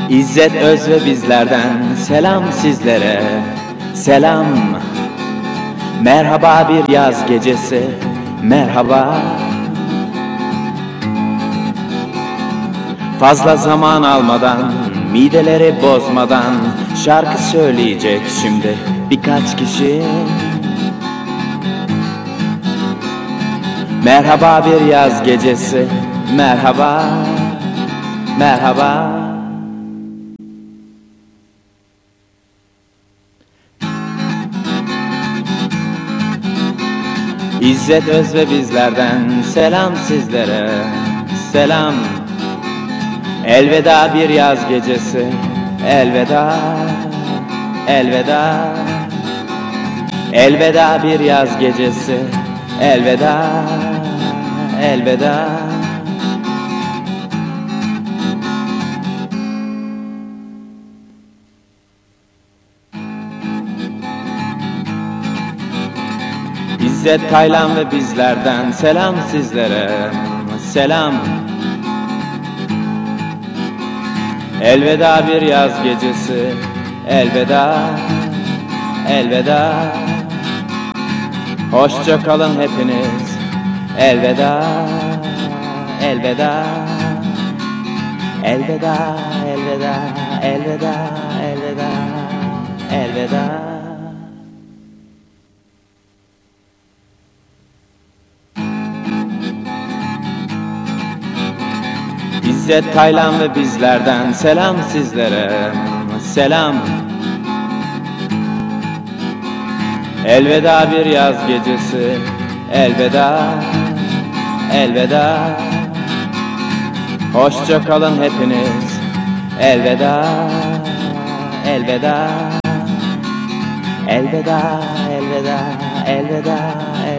İzzet Öz ve bizlerden selam sizlere, selam. Merhaba bir yaz gecesi, merhaba. Fazla zaman almadan, mideleri bozmadan şarkı söyleyecek şimdi birkaç kişi. Merhaba bir yaz gecesi, merhaba, merhaba. İzzet Öz ve bizlerden selam sizlere, selam. Elveda bir yaz gecesi, elveda, elveda. Elveda bir yaz gecesi, elveda, elveda. İzzet Taylan ve bizlerden selam sizlere, selam. Elveda bir yaz gecesi, elveda, elveda. Hoşça kalın hepiniz, elveda, elveda. Elveda, elveda, elveda, elveda, elveda. İzzet Taylan ve bizlerden selam sizlere, selam. Elveda bir yaz gecesi, elveda, elveda. Hoşça kalın hepiniz, elveda, elveda. Elveda, elveda, elveda, elveda.